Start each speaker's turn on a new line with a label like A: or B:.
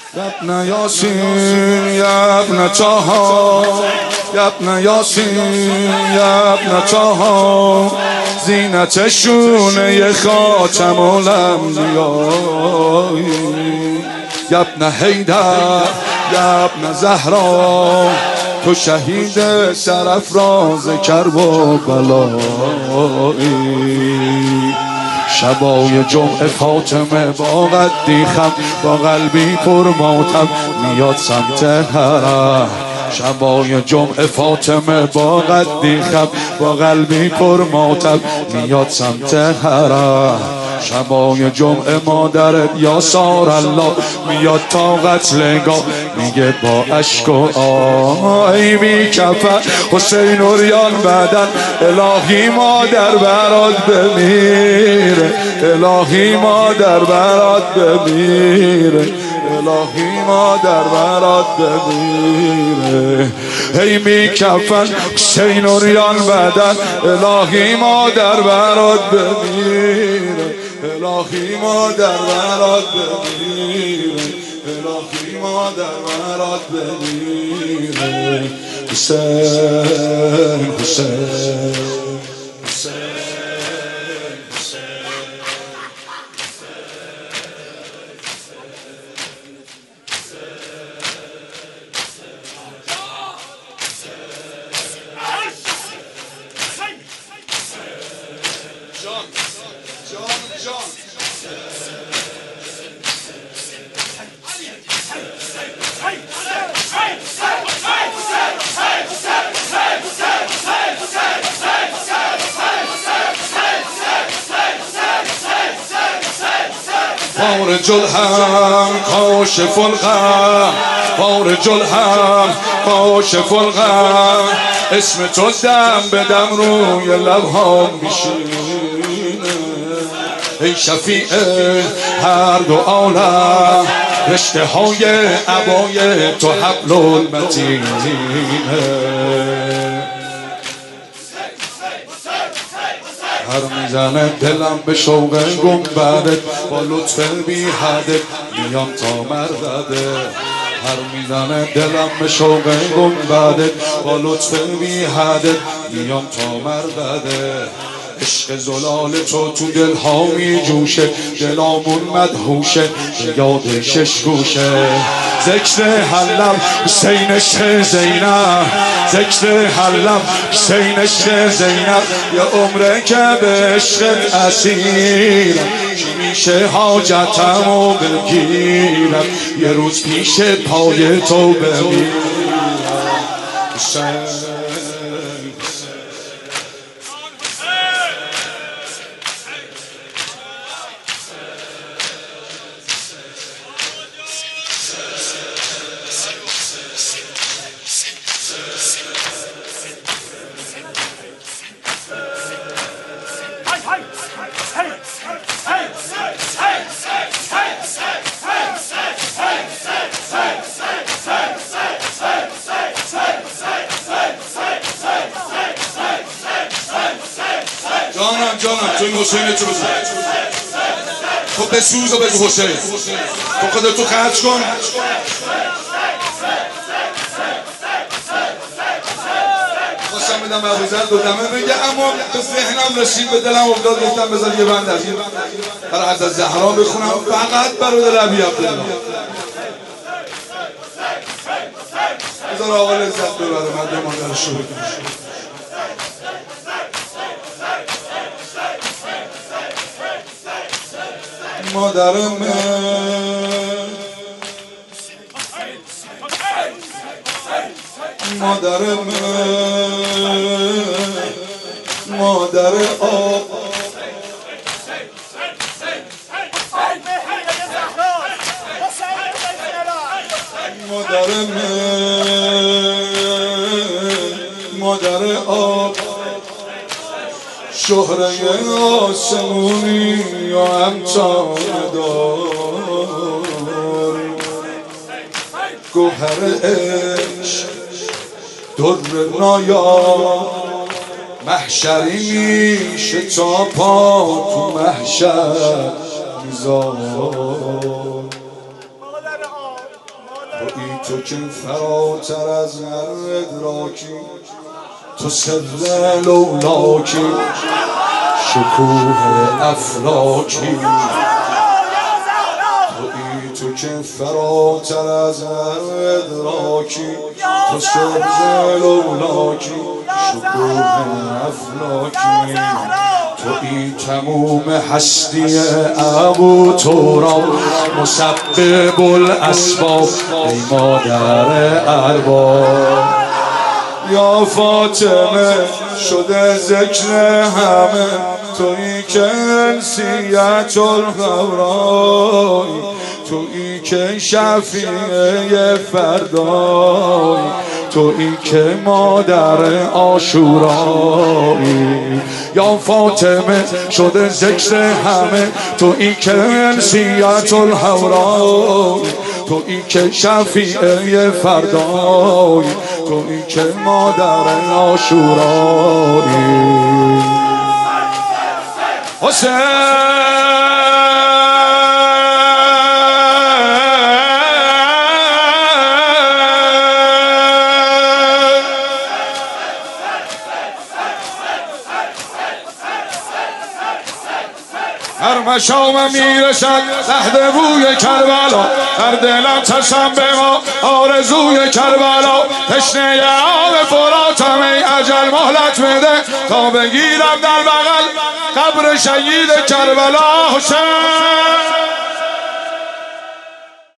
A: ابن یاسین یا ابن طه یا ابن یاسین یا ابن طه زینت شونه خاتم الانبیا یا ابن حیدر یا ابن زهرا تو شهید سرافراز کربلایی شبای جمعه فاطمه با قدی خم با قلبی پر ماتم میاد سمت حرم. شبای جمعه فاطمه با قدی خم با قلبی پر ماتم میاد سمت حرم. شبای جمعه مادرت یا سار الله میاد تا قتلگاه میگه با اشک و ای بی کفن حسین و ریان بدن الهی مادر برات بمیره الهی مادر برات بمیره الهی مادر برات بمیره ای بی کفن حسین و ریان بدن الهی مادر برات بمیره الهی مادر برات بمیره الهی مادر برات بمیره حسین حسین فارج الهم کاشف الغم فارج الهم کاشف الغم اسم تو دم به دم روی لبهام میشینه ای شفیع هر دو عالم رشته های عبای تو حبل المتینه هر میزنه دلم به شوق گنبدت با لطف بی حدت میام تا مردده هر میزنه دلم به شوق گنبدت با لطف بی حدت میام تا مردده عشق زلال تو دلها می جوشه دلامون مدهوشه یاد شش گوشه ذکر حلم حسین عشق زینب ذکر حلم حسین عشق زینب یه عمره که به عشقت اسیرم چی میشه حاجتمو بگیرم یه روز پیش پای تو بمیرم جانم تو این حسینه چه بزن تو بسوز و بگو حسین تو خودتو خرج کن خواستم بدم ابوذر دو دمه بگه اما به ذهنم رسید به دلم افتاد گفتم بذار یه بند از این برای حضرت زهرا بخونم فقط برای دل ابی عبدالله بذار آقا لذت ببره من به مادر شروع کنم مادرم مادرم مادر آب مادرم مادر آب شهره آسمونی یا امتان دار گوهر عشق در نایا محشری میشه تا پا تو محشر میذار تویی تو که فراتر از هر ادراکی، تو سر لولاکی، شکوه افلاکی. تویی تو که فراتر از هر ادراکی، تو سر لولاکی، شکوه افلاکی. تویی تموم هستی ابو تورا، مسبب الاسباب ای مادر ارباب. یا فاطمه شده ذکر همه، تویی که انسیت الغورایی، تویی که شفیع فردایی، تویی که مادر عاشورایی. یا فاطمه شده ذکر همه، تویی که انسیت الغورایی، تویی که شفیع فردایی، تویی که مادر عاشورایی. هر مشامم میرسد لحظه بوی کربلا، در دلم چشم به ما آرزوی کربلا. تشنه آب فراتم ای اجل مهلت بده، تا بگیرم در بغل قبر شهید کربلا. حسین